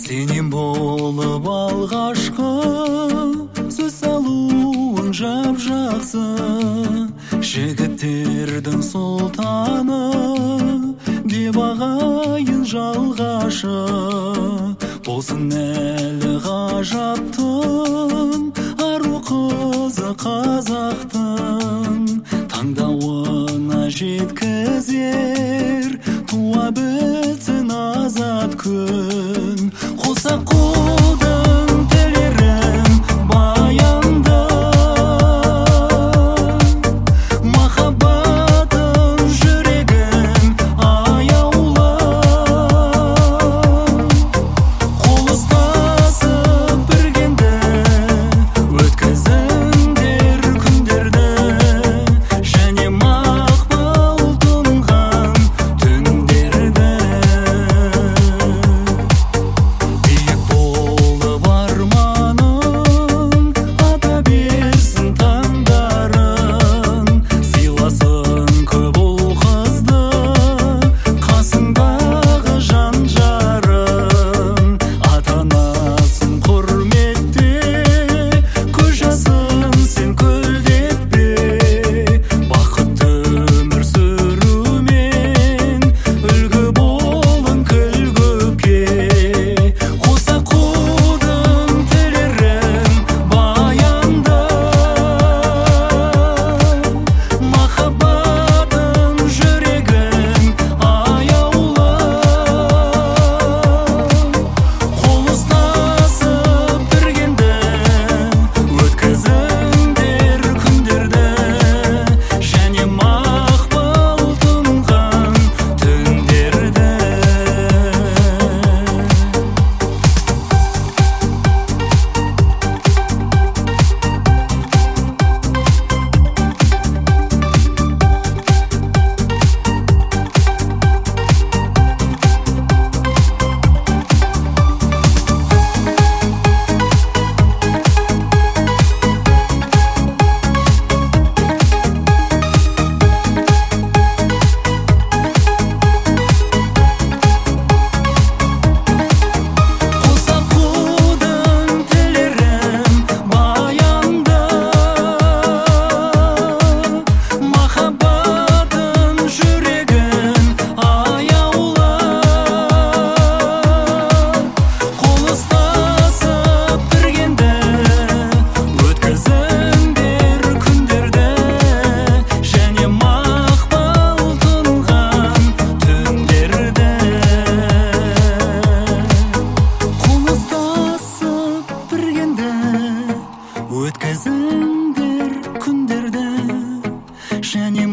Сенен болып алғашқы сөз салуың жап-жақсы, жігіттердің сұлтаны деп ағайын жалғашы. Болсын әлі ғажаптың ару қызы қазақтың, таңдауына жеткізер туа бітсін азат күн. Қоса қолдың тілерім баянды, махаббатым жүрегім аяулы. Қол ұстасып біргенді өткізіңдер күндерді, және мақпал тұнған түндерді. Биік болып арманың ата берсін таңдарың, сыйласын көп ұл қызды қасыңдағы жан жарың. Ата-анасын құрметте, көз жасын сен көлдетпе, бақытты өмір сүрумен үлгі болың күлгіге. Қоса қудың тілерім баянды, махаббатым жүрегім аяулы. Қол ұстасып біргенді өткізіңдер күндерді, және мақпал тұнған түндерді. Қоса қудың тілерім баянды, махаббатым жүрегім аяулы. Қол ұстасып біргенді өткізіңдер күндерді, және мақпал тұнған түндерді. Қол ұстасып біргенді өткізіңдер күндерді, және